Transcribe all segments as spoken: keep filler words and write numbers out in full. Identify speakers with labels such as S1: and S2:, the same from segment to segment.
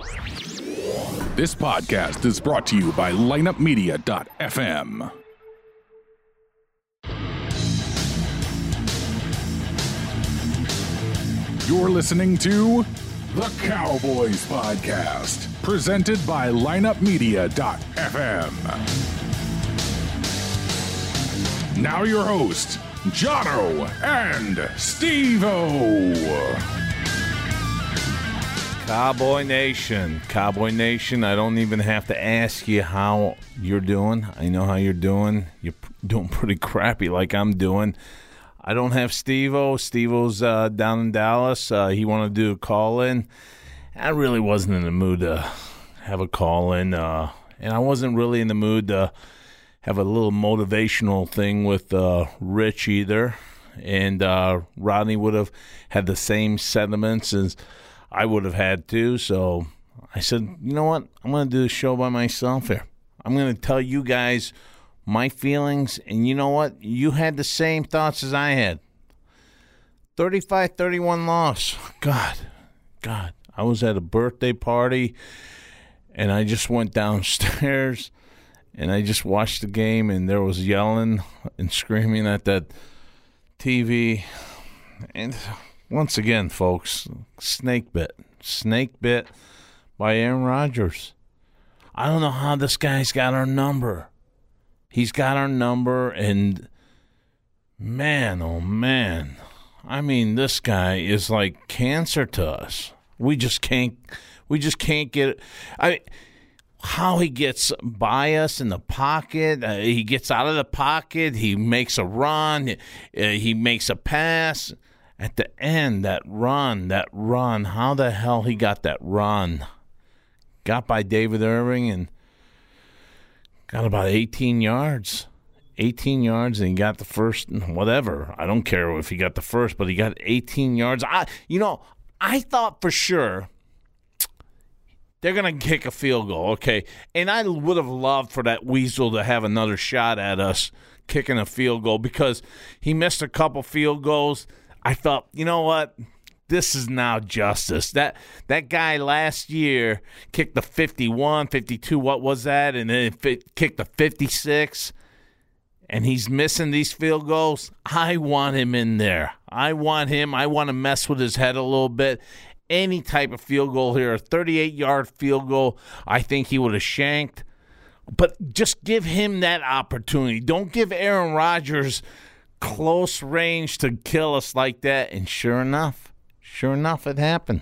S1: This podcast is brought to you by lineup media dot f m. You're listening to The Cowboys Podcast, presented by lineup media dot f m. Now your hosts, Jono and Steve-O.
S2: Cowboy Nation, Cowboy Nation, I don't even have to ask you how you're doing. I know how you're doing. You're doing pretty crappy like I'm doing. I don't have Steve-O. Steve-O's uh, down in Dallas. Uh, he wanted to do a call-in. I really wasn't in the mood to have a call-in, uh, and I wasn't really in the mood to have a little motivational thing with uh, Rich either. And uh, Rodney would have had the same sentiments as I would have had to, so I said, you know what, I'm going to do the show by myself here. I'm going to tell you guys my feelings, and you know what, you had the same thoughts as I had. thirty-five thirty-one loss. God, God, I was at a birthday party, and I just went downstairs, and I just watched the game, and there was yelling and screaming at that T V, and once again, folks, snake bit. Snake bit by Aaron Rodgers. I don't know how this guy's got our number. He's got our number, and man, oh man. I mean, this guy is like cancer to us. We just can't, we just can't get it. I how he gets by us in the pocket. Uh, he gets out of the pocket. He makes a run. Uh, he makes a pass. At the end, that run, that run, how the hell he got that run? Got by David Irving and got about eighteen yards. eighteen yards, and he got the first, whatever. I don't care if he got the first, but he got eighteen yards. I, you know, I thought for sure they're going to kick a field goal, okay? And I would have loved for that weasel to have another shot at us kicking a field goal because he missed a couple field goals. I thought, you know what? This is now justice. That that guy last year kicked the fifty-one, fifty-two, what was that? And then it kicked the fifty-six. And he's missing these field goals. I want him in there. I want him. I want to mess with his head a little bit. Any type of field goal here, a thirty-eight-yard field goal, I think he would have shanked. But just give him that opportunity. Don't give Aaron Rodgers close range to kill us like that. And sure enough, sure enough, it happened.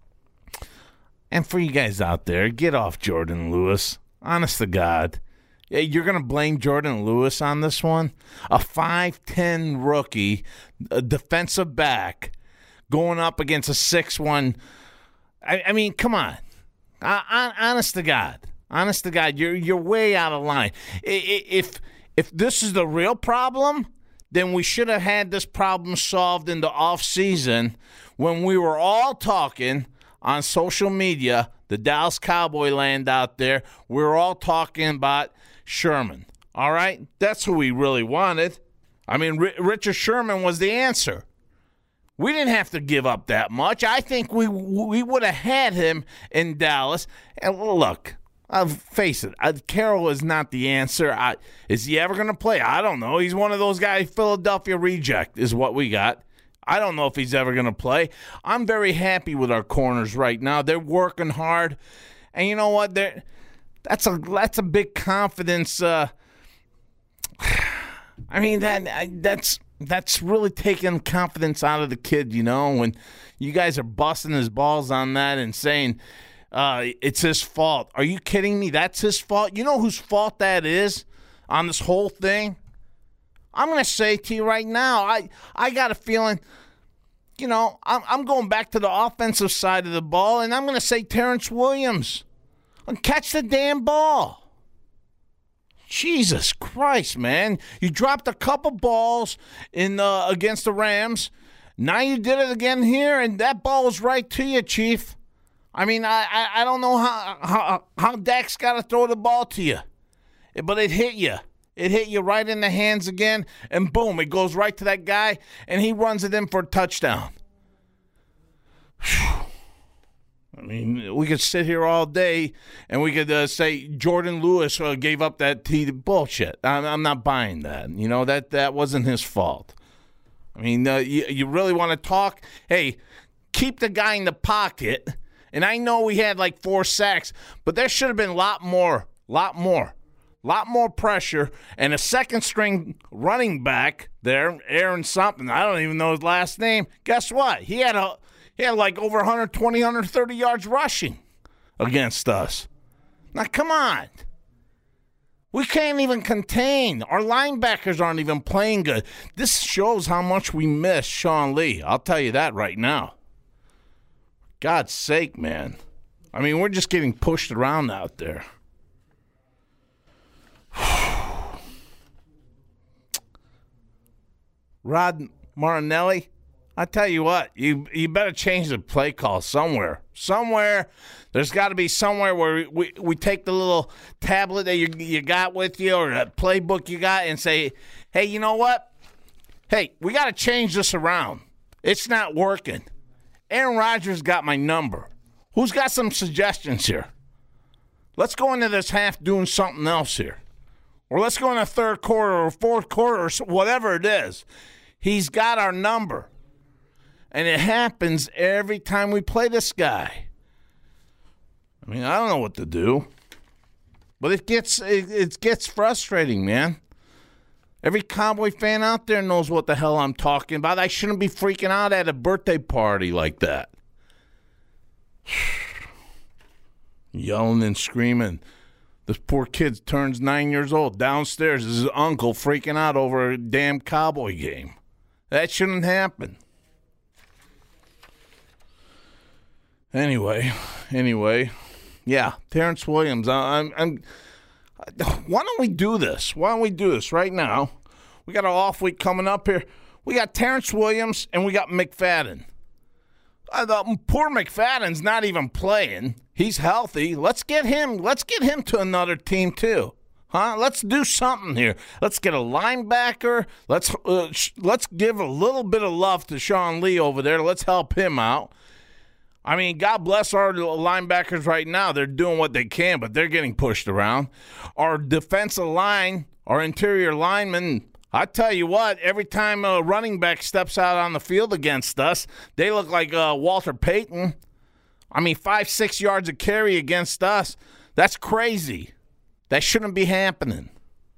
S2: And for you guys out there, get off Jordan Lewis. Honest to God. You're going to blame Jordan Lewis on this one? A five ten rookie, a defensive back, going up against a six one. I, I mean, come on. I, I, honest to God. Honest to God, you're, you're way out of line. If, if this is the real problem, then we should have had this problem solved in the offseason when we were all talking on social media, the Dallas Cowboy land out there. We were all talking about Sherman. All right? That's who we really wanted. I mean, R- Richard Sherman was the answer. We didn't have to give up that much. I think we we would have had him in Dallas. And look, I'll face it, I, Carroll is not the answer. I, is he ever going to play? I don't know. He's one of those guys, Philadelphia reject is what we got. I don't know if he's ever going to play. I'm very happy with our corners right now. They're working hard. And you know what? They're, that's a that's a big confidence. Uh, I mean, that that's that's really taking confidence out of the kid, you know, when you guys are busting his balls on that and saying – Uh, it's his fault. Are you kidding me? That's his fault? You know whose fault that is on this whole thing? I'm going to say to you right now, I, I got a feeling, you know, I'm, I'm going back to the offensive side of the ball, and I'm going to say Terrence Williams. Catch the damn ball. Jesus Christ, man. You dropped a couple balls in uh, against the Rams. Now you did it again here, and that ball was right to you, Chief. I mean, I, I, I don't know how, how how Dak's got to throw the ball to you, but it hit you. It hit you right in the hands again, and boom, it goes right to that guy, and he runs it in for a touchdown. Whew. I mean, we could sit here all day and we could uh, say Jordan Lewis uh, gave up that T bullshit. I'm, I'm not buying that. You know, that, that wasn't his fault. I mean, uh, you, you really want to talk? Hey, keep the guy in the pocket. And I know we had like four sacks, but there should have been a lot more, lot more, lot more pressure. And a second string running back there, Aaron something, I don't even know his last name. Guess what? He had a he had like over one twenty, one thirty yards rushing against us. Now, come on. We can't even contain. Our linebackers aren't even playing good. This shows how much we miss Sean Lee. I'll tell you that right now. God's sake, man. I mean, we're just getting pushed around out there. Rod Marinelli, I tell you what, you you better change the play call somewhere. Somewhere, there's got to be somewhere where we, we take the little tablet that you, you got with you or the playbook you got and say, hey, you know what? Hey, we got to change this around. It's not working. Aaron Rodgers got my number. Who's got some suggestions here? Let's go into this half doing something else here. Or let's go in the third quarter or fourth quarter or whatever it is. He's got our number. And it happens every time we play this guy. I mean, I don't know what to do. But it gets it, it gets frustrating, man. Every Cowboy fan out there knows what the hell I'm talking about. I shouldn't be freaking out at a birthday party like that. Yelling and screaming. This poor kid turns nine years old. Downstairs is his uncle freaking out over a damn Cowboy game. That shouldn't happen. Anyway, anyway, yeah, Terrence Williams. I, I'm, I'm. Why don't we do this? Why don't we do this right now? We got an off week coming up here. We got Terrence Williams and we got McFadden. Uh, the poor McFadden's not even playing. He's healthy. Let's get him. Let's get him to another team too, huh? Let's do something here. Let's get a linebacker. Let's uh, sh- let's give a little bit of love to Sean Lee over there. Let's help him out. I mean, God bless our linebackers right now. They're doing what they can, but they're getting pushed around. Our defensive line, our interior linemen, I tell you what, every time a running back steps out on the field against us, they look like uh, Walter Payton. I mean, five, six yards of carry against us. That's crazy. That shouldn't be happening.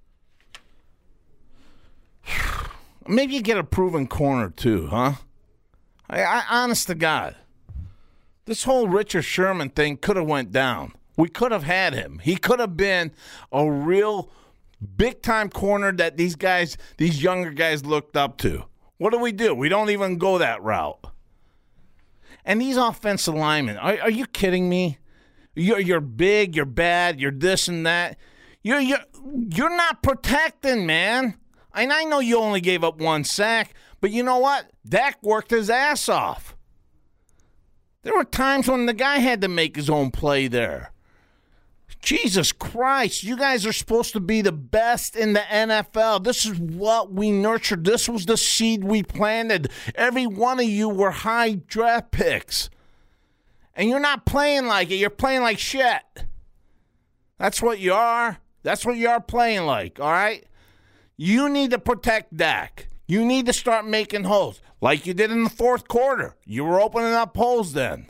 S2: Maybe you get a proven corner too, huh? I, I honest to God. This whole Richard Sherman thing could have went down. We could have had him. He could have been a real big-time corner that these guys, these younger guys looked up to. What do we do? We don't even go that route. And these offensive linemen, are, are you kidding me? You're, you're big, you're bad, you're this and that. You're, you're, you're not protecting, man. And I know you only gave up one sack, but you know what? Dak worked his ass off. There were times when the guy had to make his own play there. Jesus Christ, you guys are supposed to be the best in the N F L. This is what we nurtured. This was the seed we planted. Every one of you were high draft picks. And you're not playing like it. You're playing like shit. That's what you are. That's what you are playing like, all right? You need to protect Dak. You need to start making holes like you did in the fourth quarter. You were opening up holes then.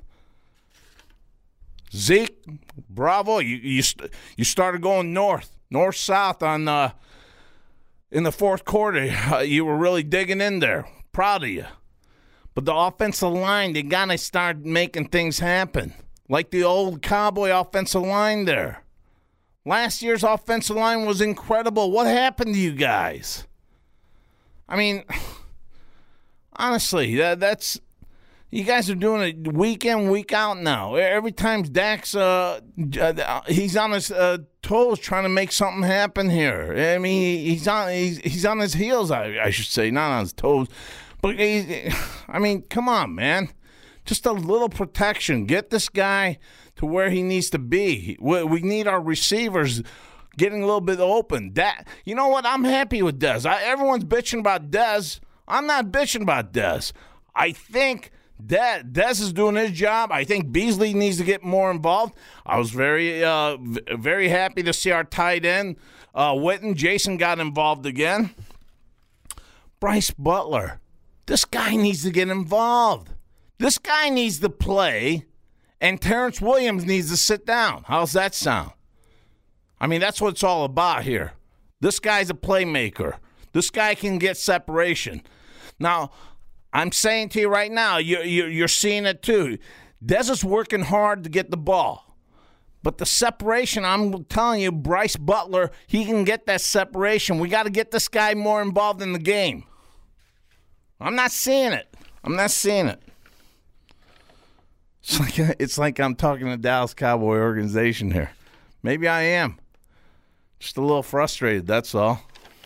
S2: Zeke, bravo. You you, you started going north, north-south on uh, in the fourth quarter. Uh, you were really digging in there. Proud of you. But the offensive line, they got to start making things happen. Like the old Cowboy offensive line there. Last year's offensive line was incredible. What happened to you guys? I mean, honestly, that, that's you guys are doing it week in, week out now. Every time Dak's uh, he's on his uh, toes trying to make something happen here. I mean, he's on he's he's on his heels. I, I should say, not on his toes. But he, I mean, come on, man. Just a little protection. Get this guy to where he needs to be. We, we need our receivers getting a little bit open. That, you know what? I'm happy with Dez. I, everyone's bitching about Dez. I'm not bitching about Dez. I think De- Dez is doing his job. I think Beasley needs to get more involved. I was very, uh, v- very happy to see our tight end, uh, Witten. Jason got involved again. Bryce Butler. This guy needs to get involved. This guy needs to play, and Terrence Williams needs to sit down. How's that sound? I mean, that's what it's all about here. This guy's a playmaker. This guy can get separation. Now, I'm saying to you right now, you're, you're seeing it too. Dez is working hard to get the ball. But the separation, I'm telling you, Bryce Butler, he can get that separation. We got to get this guy more involved in the game. I'm not seeing it. I'm not seeing it. It's like, it's like I'm talking to Dallas Cowboy organization here. Maybe I am. Just a little frustrated, that's all.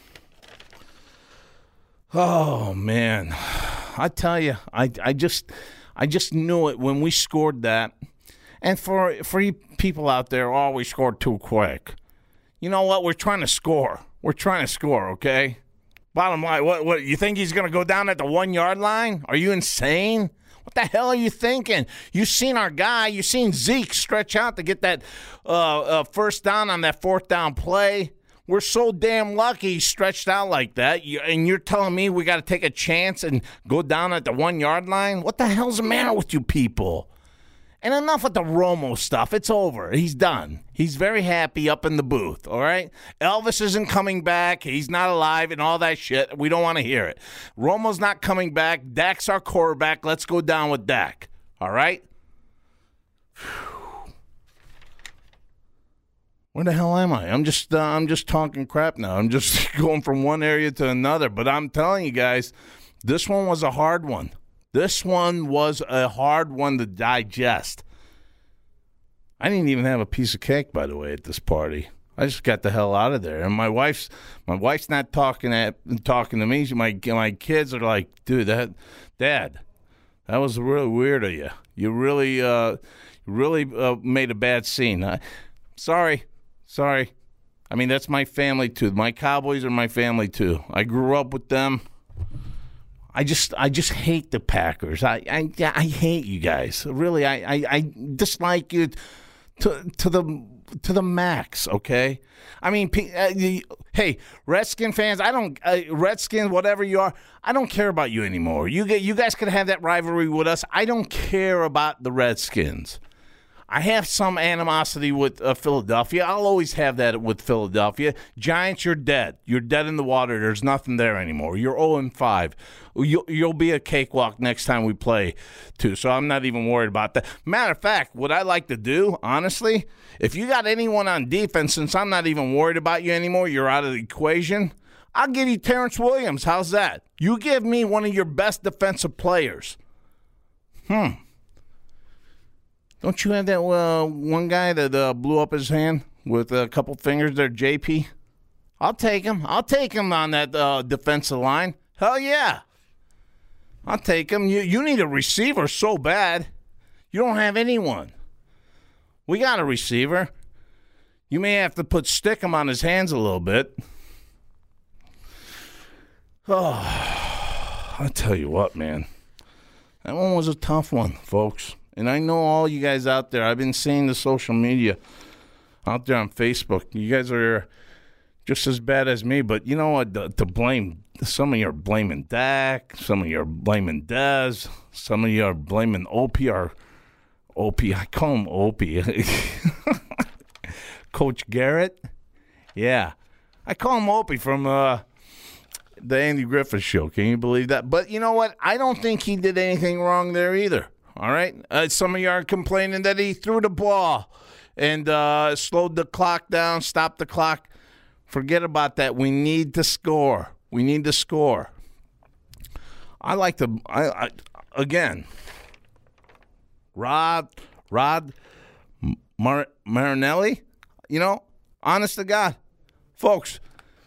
S2: Oh, man. I tell you, I, I just I just knew it when we scored that. And for for you people out there, oh, we scored too quick. You know what? We're trying to score. We're trying to score, okay? Bottom line, what what you think he's going to go down at the one-yard line? Are you insane? What the hell are you thinking? You seen our guy. You seen Zeke stretch out to get that uh, uh, first down on that fourth down play. We're so damn lucky he stretched out like that, you, and you're telling me we got to take a chance and go down at the one-yard line? What the hell's the matter with you people? And enough with the Romo stuff. It's over. He's done. He's very happy up in the booth, all right? Elvis isn't coming back. He's not alive and all that shit. We don't want to hear it. Romo's not coming back. Dak's our quarterback. Let's go down with Dak, all right? Whew. Where the hell am I? I'm just uh, I'm just talking crap now. I'm just going from one area to another. But I'm telling you guys, this one was a hard one. This one was a hard one to digest. I didn't even have a piece of cake, by the way, at this party. I just got the hell out of there. And my wife's my wife's not talking at talking to me. My my kids are like, dude, that Dad, that was really weird of you. You really uh, really uh, made a bad scene. I, sorry. Sorry. I mean, that's my family, too. My Cowboys are my family, too. I grew up with them. I just I just hate the Packers. I I, I hate you guys. Really, I, I, I dislike you to to the to the max, okay? I mean, uh, hey, Redskin fans, I don't uh, Redskins, whatever you are, I don't care about you anymore. You get, you guys could have that rivalry with us. I don't care about the Redskins. I have some animosity with uh, Philadelphia. I'll always have that with Philadelphia. Giants, you're dead. You're dead in the water. There's nothing there anymore. You're oh and five. You'll, you'll be a cakewalk next time we play, too, so I'm not even worried about that. Matter of fact, what I like to do, honestly, if you got anyone on defense, since I'm not even worried about you anymore, you're out of the equation, I'll give you Terrence Williams. How's that? You give me one of your best defensive players. Hmm. Don't you have that uh, one guy that uh, blew up his hand with a couple fingers there, J P? I'll take him. I'll take him on that uh, defensive line. Hell yeah. I'll take him. You, you need a receiver so bad. You don't have anyone. We got a receiver. You may have to put Stickum on his hands a little bit. Oh, I'll tell you what, man. That one was a tough one, folks. And I know all you guys out there, I've been seeing the social media out there on Facebook. You guys are just as bad as me, but you know what? To, to blame, some of you are blaming Dak, some of you are blaming Dez, some of you are blaming Opie or Opie. I call him Opie. Coach Garrett. Yeah. I call him Opie from uh, the Andy Griffith Show. Can you believe that? But you know what? I don't think he did anything wrong there either. All right? Uh, some of you are complaining that he threw the ball and uh, slowed the clock down, stopped the clock. Forget about that. We need to score. We need to score. I like to, I, I again, Rod, Rod Mar- Marinelli, you know, honest to God. Folks,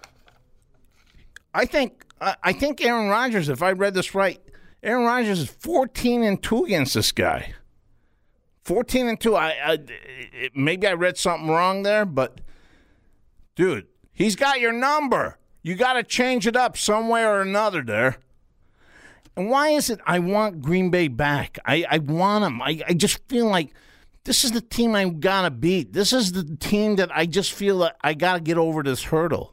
S2: I think, I, I think Aaron Rodgers, if I read this right, Aaron Rodgers is fourteen and two against this guy. fourteen and two. I, I maybe I read something wrong there, but dude, he's got your number. You got to change it up some way or another there. And why is it I want Green Bay back? I, I want them. I, I just feel like this is the team I got to beat. This is the team that I just feel like I got to get over this hurdle.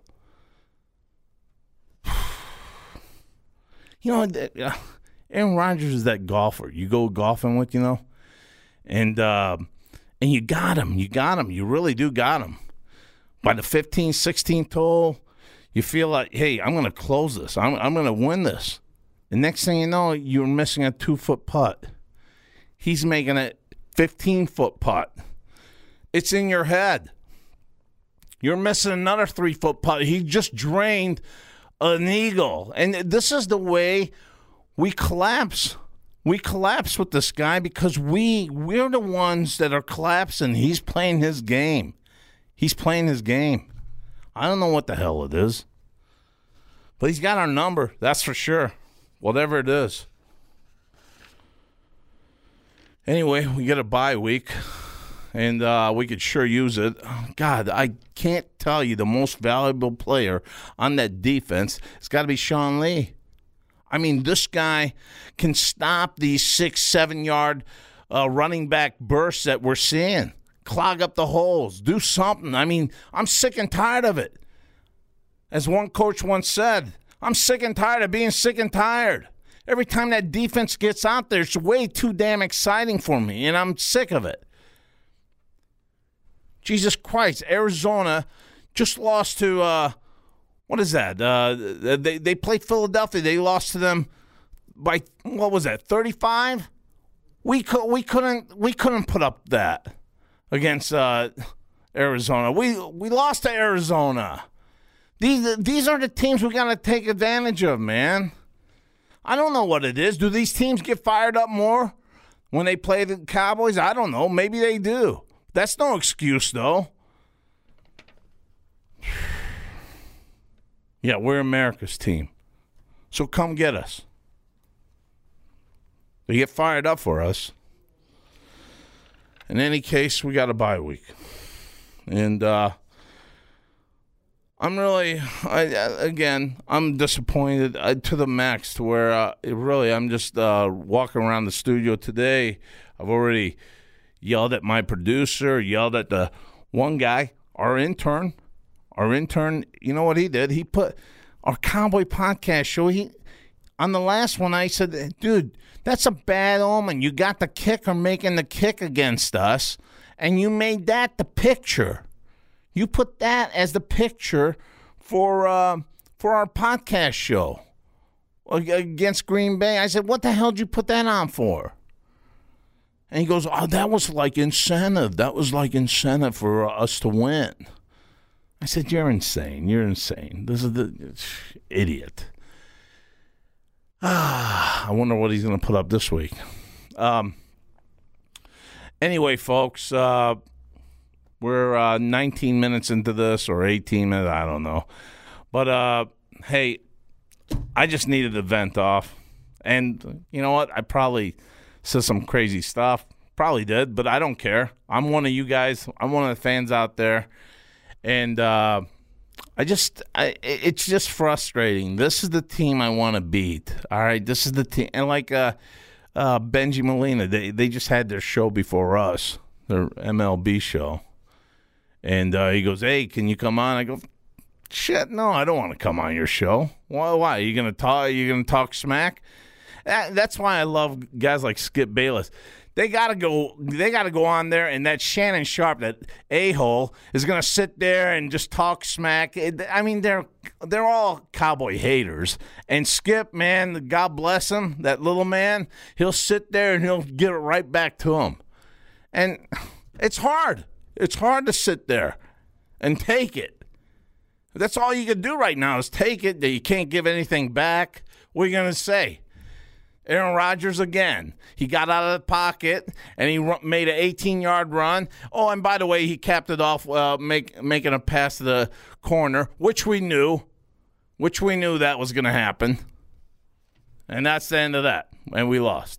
S2: You know, Aaron Rodgers is that golfer you go golfing with, you know, and uh, and you got him. You got him. You really do got him. By the fifteenth, sixteenth hole, you feel like, hey, I'm going to close this. I'm, I'm going to win this. The next thing you know, you're missing a two-foot putt. He's making a fifteen-foot putt. It's in your head. You're missing another three-foot putt. He just drained an eagle. And this is the way we collapse. We collapse with this guy because we, we're the ones that are collapsing. He's playing his game. He's playing his game. I don't know what the hell it is. But he's got our number, that's for sure. Whatever it is. Anyway, we get a bye week, and uh, we could sure use it. God, I can't tell you the most valuable player on that defense. It's got to be Sean Lee. I mean, this guy can stop these six, seven-yard uh, running back bursts that we're seeing. Clog up the holes. Do something. I mean, I'm sick and tired of it. As one coach once said, I'm sick and tired of being sick and tired. Every time that defense gets out there, it's way too damn exciting for me, and I'm sick of it. Jesus Christ, Arizona just lost to, uh, what is that? Uh, they, they played Philadelphia. They lost to them by, what was that, thirty-five? We, co- we, couldn't, we couldn't put up that against uh, Arizona. We, we lost to Arizona. These, these are the teams we got to take advantage of, man. I don't know what it is. Do these teams get fired up more when they play the Cowboys? I don't know. Maybe they do. That's no excuse, though. Yeah, we're America's team. So come get us. They get fired up for us. In any case, we got a bye week. And, uh, I'm really, I, again, I'm disappointed uh, to the max to where uh, really I'm just uh, walking around the studio today. I've already yelled at my producer, yelled at the one guy, our intern. Our intern, you know what he did? He put our Cowboy podcast show. He on the last one, I said, dude, that's a bad omen. You got the kicker making the kick against us, and you made that the picture. You put that as the picture for uh, for our podcast show against Green Bay. I said, what the hell did you put that on for? And he goes, oh, that was like incentive. That was like incentive for us to win. I said, you're insane. You're insane. This is the idiot. Ah, I wonder what he's going to put up this week. Um. Anyway, folks, uh, we're uh, nineteen minutes into this, or eighteen minutes, I don't know. But, uh, hey, I just needed to vent off. And you know what? I probably said some crazy stuff. Probably did, but I don't care. I'm one of you guys. I'm one of the fans out there. And uh, I just, I, it's just frustrating. This is the team I want to beat. All right, this is the team. And like uh, uh, Benji Molina, they, they just had their show before us, their M L B show. And uh, he goes, hey, can you come on? I go, shit, no, I don't want to come on your show. Why? Why? Are you gonna talk? Are you gonna talk smack? That, that's why I love guys like Skip Bayless. They gotta go. They gotta go on there, and that Shannon Sharp, that a-hole, is gonna sit there and just talk smack. I mean, they're they're all Cowboy haters. And Skip, man, God bless him, that little man. He'll sit there and he'll give it right back to him. And it's hard. It's hard to sit there and take it. That's all you can do right now is take it. That you can't give anything back. What are you gonna say? Aaron Rodgers again. He got out of the pocket, and he run, made an eighteen-yard run. Oh, and by the way, he capped it off uh, make, making a pass to the corner, which we knew, which we knew that was going to happen. And that's the end of that, and we lost.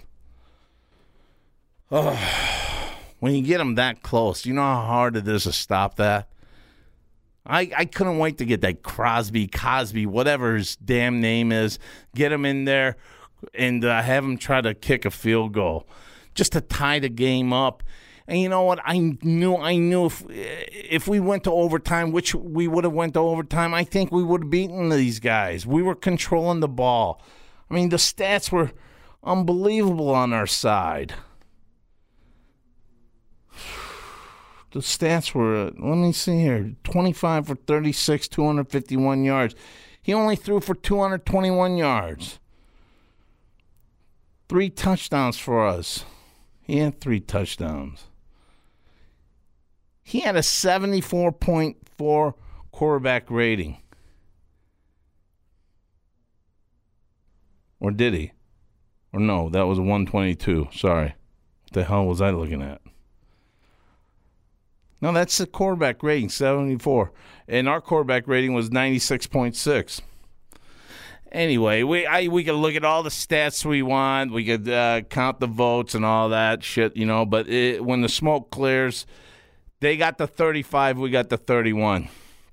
S2: Oh, when you get them that close, you know how hard it is to stop that? I, I couldn't wait to get that Crosby, Cosby, whatever his damn name is, get him in there. and uh, have them try to kick a field goal just to tie the game up. And you know what? I knew I knew if if we went to overtime, which we would have went to overtime, I think we would have beaten these guys. We were controlling the ball. I mean, the stats were unbelievable on our side. The stats were, let me see here, twenty-five for thirty-six, two hundred fifty-one yards. He only threw for two hundred twenty-one yards. Three touchdowns for us. He had three touchdowns. He had a seventy-four point four quarterback rating. Or did he? Or no, that was a one twenty-two. Sorry. What the hell was I looking at? No, that's the quarterback rating, seventy-four. And our quarterback rating was ninety-six point six. Anyway, we I, we could look at all the stats we want. We could uh, count the votes and all that shit, you know. But it, when the smoke clears, they got the thirty-five, we got the thirty-one.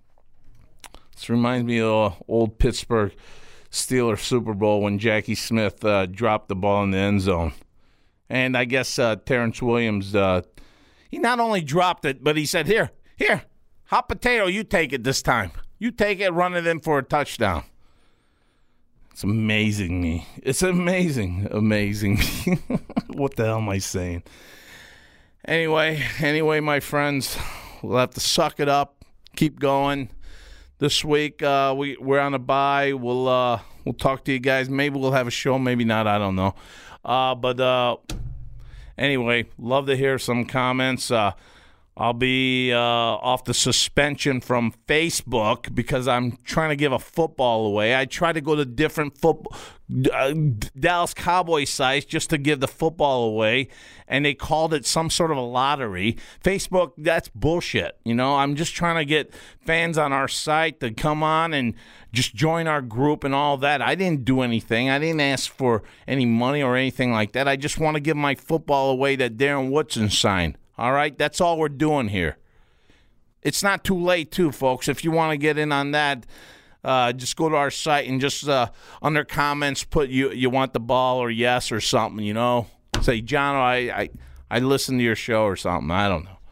S2: This reminds me of old Pittsburgh Steelers Super Bowl when Jackie Smith uh, dropped the ball in the end zone. And I guess uh, Terrence Williams, uh, he not only dropped it, but he said, here, here, hot potato, you take it this time. You take it, run it in for a touchdown. It's amazing me. It's amazing, amazing. What the hell am I saying? Anyway, anyway, my friends, we'll have to suck it up, keep going. This week uh, we we're on a bye. We'll uh, we'll talk to you guys. Maybe we'll have a show. Maybe not. I don't know. Uh, but uh, anyway, love to hear some comments. Uh, I'll be uh, off the suspension from Facebook because I'm trying to give a football away. I try to go to different football uh, Dallas Cowboys sites just to give the football away, and they called it some sort of a lottery. Facebook, that's bullshit. You know, I'm just trying to get fans on our site to come on and just join our group and all that. I didn't do anything. I didn't ask for any money or anything like that. I just want to give my football away that Darren Woodson signed. All right, that's all we're doing here. It's not too late, too, folks. If you want to get in on that, uh, just go to our site and just uh, under comments put you you want the ball or yes or something, you know. Say, John, I, I, I listened to your show or something. I don't know.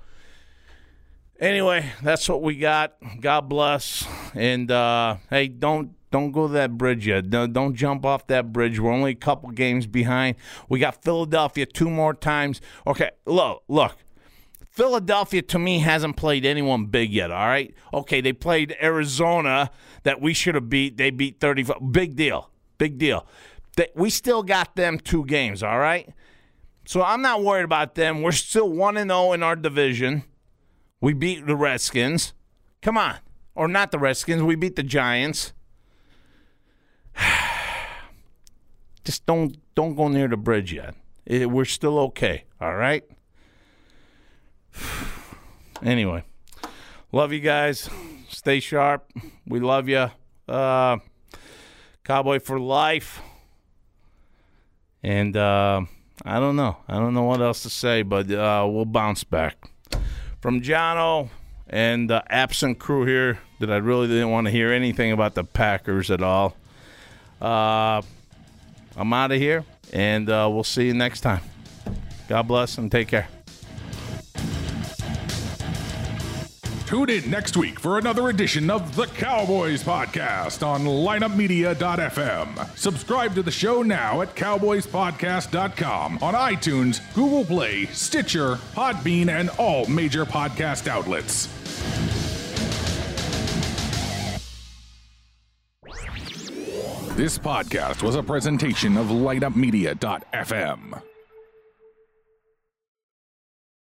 S2: Anyway, that's what we got. God bless. And, uh, hey, don't don't go to that bridge yet. Don't, don't jump off that bridge. We're only a couple games behind. We got Philadelphia two more times. Okay, look, look. Philadelphia, to me, hasn't played anyone big yet, all right? Okay, they played Arizona that we should have beat. They beat thirty-five. Big deal. Big deal. They, we still got them two games, all right? So I'm not worried about them. We're still one and oh in our division. We beat the Redskins. Come on. Or not the Redskins. We beat the Giants. Just don't don't go near the bridge yet. It, we're still okay, all right? Anyway, love you guys. Stay sharp. We love you. Uh, Cowboy for life. And uh, I don't know. I don't know what else to say, but uh, we'll bounce back. From Jono and the absent crew here that I really didn't want to hear anything about the Packers at all. Uh, I'm out of here, and uh, we'll see you next time. God bless and take care.
S1: Tune in next week for another edition of the Cowboys Podcast on lineup media dot f m. Subscribe to the show now at cowboys podcast dot com, on iTunes, Google Play, Stitcher, Podbean, and all major podcast outlets. This podcast was a presentation of lineup media dot f m.